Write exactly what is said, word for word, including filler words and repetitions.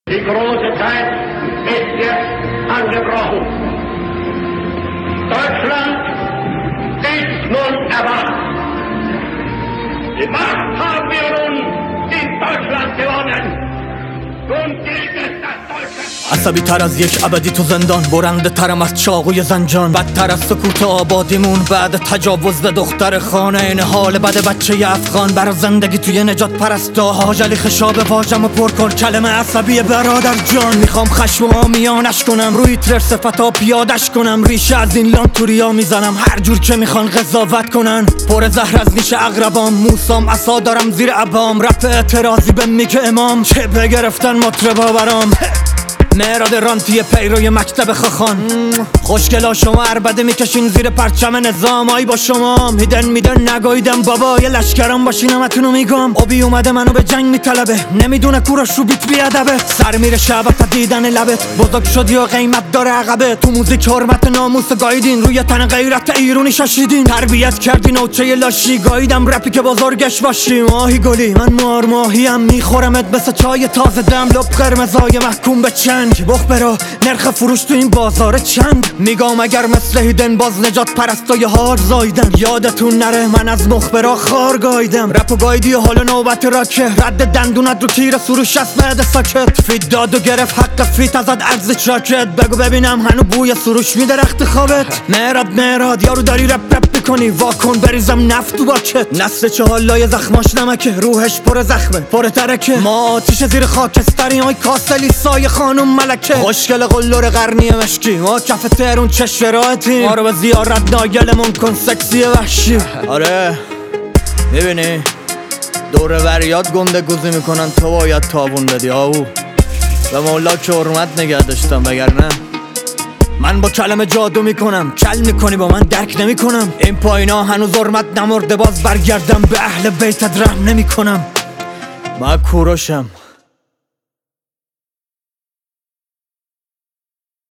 Die große Zeit ist jetzt angebrochen. Deutschland ist nun erwacht. Die Macht haben wir nun in Deutschland gewonnen. Nun gilt es, dass Deutschland... عصبی تر از یک ابدی تو زندان، برنده ترم از چاقوی زنجان، بدتر از سکوت آبادیمون بعد تجاوز به دختر خانه. این حال بد بچه افغان برا زندگی توی نجات پرستا. حاجلی خشاب واژم و پر کن کلمه عصبی برادر جان. میخوام خشم و آمیانش کنم، روی ترر صفتا پیادش کنم، ریشه از این لانتوریا میزنم هر جور که میخوان قضاوت کنن. پر زهر از نیش اغربام، موسام عصا دارم زیر عبام، رفع اعتراضی به میگه امام، چه بگرفتن مطربا برام. مهراد رانتی پیروی مکتب خخان، خوشگلا شما عربده میکشین زیر پرچم نظام. آی با شما میدن میدن نگاییدم بابا، یه لشکرم باشین همتونو میگم. آبی اومده منو به جنگ میطلبه، نمیدونه کوراش رو بیت بیادبه. سر میره شعبت دیدن لبت، بزرگ شدی و قیمت داره عقبه. تو موزیک حرمت ناموس گاییدین، روی تن غیرت ایرونی شاشیدین. تربیت کردین اوچه لاشی، گاییدم رپی که بزرگش باشی. ماهی گلی من مار ماهیم، میخورمت مثل چای تازه دم. لب قرمزای محکوم به چند بخبرا، نرخ فروش تو این بازار چند؟ میگم اگر مثل هیدن باز نجات پرستای هار زایدن. یادتون نره من از مخبرا خار گایدم، رپ و گایدی و حالا نوبت راکه. رد دندونت رو تیر سروش است بعد ساکت. فیت داد و گرفت حق فیت ازت عرض چاکت. بگو ببینم هنو بوی سروش میده رخت خوابت. مهراد مهراد یارو داری رپ رپ میکنی، واکن بریزم نفت تو باکت. نسل چهالای زخماش نمکه، روحش پر زخمه پر ترکه. ما آتیش زیر خاکستری های کاسلی سای خانم ملکه. خوشگل قلور قرنی مشکی، ما کف تهرون چه شرایطی. ما رو به زیارت ناگلمون کن سکسی وحشی. آره میبینی دور وریات گنده گوزی میکنن، تو باید تابون بدی آو. به مولا که حرمت نگه داشتم، وگرنه من با کلمه جادو میکنم. کل میکنی با من درک نمیکنم. این پایینا هنوز حرمت نمرده، باز برگردم به اهل بیتت رحم نمیکنم. من کوروشم.